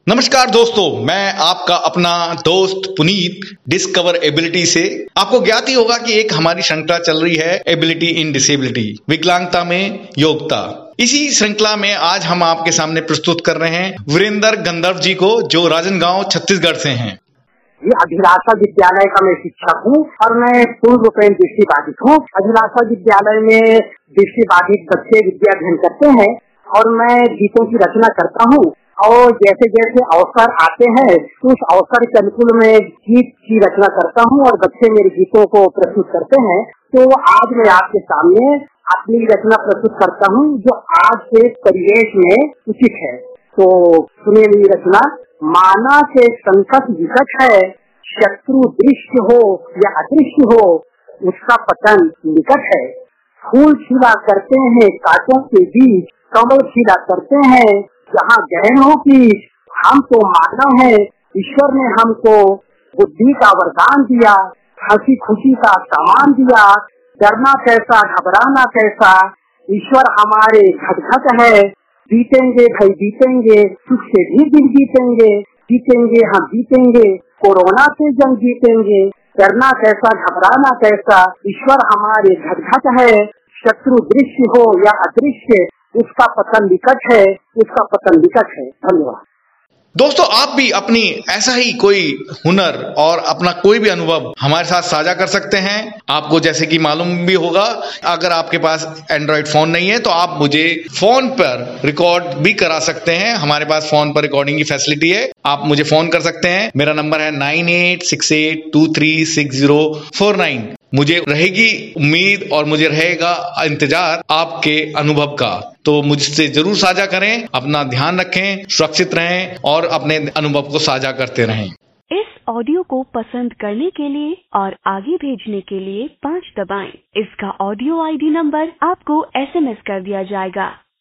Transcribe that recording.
नमस्कार दोस्तों, मैं आपका अपना दोस्त पुनीत डिस्कवर एबिलिटी से। आपको ज्ञात ही होगा कि एक हमारी श्रृंखला चल रही है एबिलिटी इन डिसेबिलिटी, विकलांगता में योग्यता। इसी श्रृंखला में आज हम आपके सामने प्रस्तुत कर रहे हैं वीरेंद्र गंधर्व जी को, जो राजनांदगांव छत्तीसगढ़ से हैं। ये अभिलाषा विद्यालय का मैं शिक्षक हूँ और मैं पूर्ण रूप में दृष्टिबाधित हूँ। अभिलाषा विद्यालय में दृष्टिबाधित बच्चे विद्या अध्ययन करते हैं और मैं गीतों की रचना करता हूँ। और जैसे जैसे अवसर आते हैं उस अवसर के अनुकूल मैं गीत की रचना करता हूँ और बच्चे मेरे गीतों को प्रस्तुत करते हैं। तो आज मैं आपके सामने अपनी रचना प्रस्तुत करता हूँ जो आज के परिवेश में उचित है। तो सुनिए मेरी रचना। माना के संकट विकट है, शत्रु दृश्य हो या अदृश्य हो, उसका पतन निकट है। फूल खिला करते हैं कांटों के बीच, कमल खिला करते हैं जहाँ गहनों की। हम तो मानव है, ईश्वर ने हमको बुद्धि का वरदान दिया, हंसी खुशी का सामान दिया। डरना कैसा, घबराना कैसा, ईश्वर हमारे घट है। जीतेंगे भाई जीतेंगे, सुख से भी दिन जीतेंगे, जीतेंगे हम जीतेंगे, कोरोना से जंग जीतेंगे। डरना कैसा, घबराना कैसा, ईश्वर हमारे घट है। शत्रु दृश्य हो या अदृश्य, उसका पतन निकट है, उसका पतन निकट है। धन्यवाद दोस्तों, आप भी अपनी ऐसा ही कोई हुनर और अपना कोई भी अनुभव हमारे साथ साझा कर सकते हैं। आपको जैसे कि मालूम भी होगा, अगर आपके पास एंड्रॉइड फोन नहीं है तो आप मुझे फोन पर रिकॉर्ड भी करा सकते हैं। हमारे पास फोन पर रिकॉर्डिंग की फैसिलिटी है, आप मुझे फोन कर सकते हैं। मेरा नंबर है 9868236049। मुझे रहेगी उम्मीद और मुझे रहेगा इंतजार आपके अनुभव का। तो मुझसे जरूर साझा करें। अपना ध्यान रखें, सुरक्षित रहें और अपने अनुभव को साझा करते रहें। इस ऑडियो को पसंद करने के लिए और आगे भेजने के लिए 5 दबाएं। इसका ऑडियो ID नंबर आपको SMS कर दिया जाएगा।